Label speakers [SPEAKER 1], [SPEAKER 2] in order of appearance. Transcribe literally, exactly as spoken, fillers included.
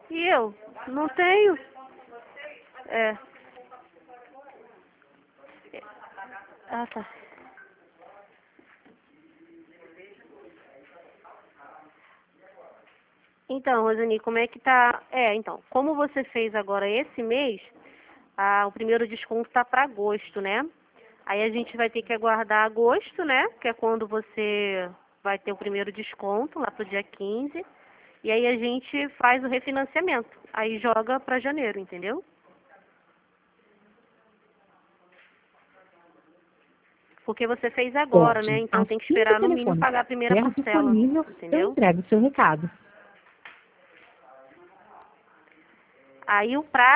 [SPEAKER 1] E eu? Não tenho. É. Ah, tá. Então, Rosani, como é que tá? É, então, como você fez agora esse mês, ah, o primeiro desconto tá para agosto, né? Aí a gente vai ter que aguardar agosto, né? Que é quando você vai ter o primeiro desconto, lá pro dia quinze. E aí a gente faz o refinanciamento. Aí joga para janeiro, entendeu? Porque você fez agora, né?
[SPEAKER 2] Pode.
[SPEAKER 1] Então tem que
[SPEAKER 2] Assim que o
[SPEAKER 1] esperar no mínimo
[SPEAKER 2] telefone
[SPEAKER 1] pagar a primeira
[SPEAKER 2] estiver
[SPEAKER 1] parcela,
[SPEAKER 2] disponível, eu
[SPEAKER 1] entendeu?
[SPEAKER 2] entrego o seu recado.
[SPEAKER 1] Aí o prazo